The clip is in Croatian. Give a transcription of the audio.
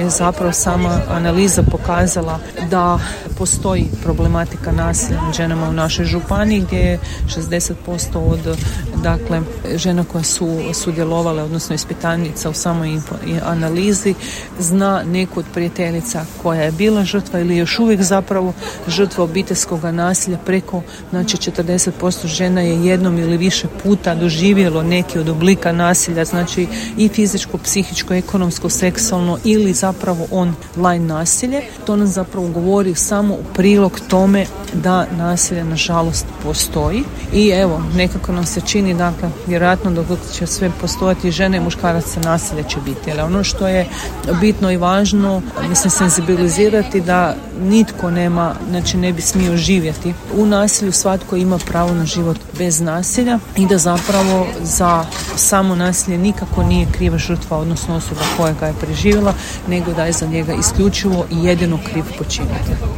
je zapravo sama analiza pokazala da postoji problematika nasilja nad ženama u našoj županiji, gdje je 60% od žena koje su sudjelovale, odnosno ispitanica u samoj analizi, zna neku od prijateljica koja je bila žrtva ili još uvijek zapravo žrtva obiteljskog nasilja. Preko 40% žena je jednom ili više puta doživjelo neki od oblika nasilja, znači i fizičko, psihičko, ekonomsko, seksualno ili zapravo online nasilje. To nam zapravo govori samo u prilog tome da nasilje nažalost postoji i evo, nekako nam se čini, vjerojatno dok će sve postojati žene i muškaraca, nasilje će biti. Ali ono što je bitno i važno, senzibilizirati da nitko ne bi smio živjeti u nasilju, svatko ima pravo na život bez nasilja i da zapravo za samo nasilje nikako nije kriva žrtva, odnosno osoba koja ga je preživjela, nego da je za njega isključivo i jedino kriv počinitelj.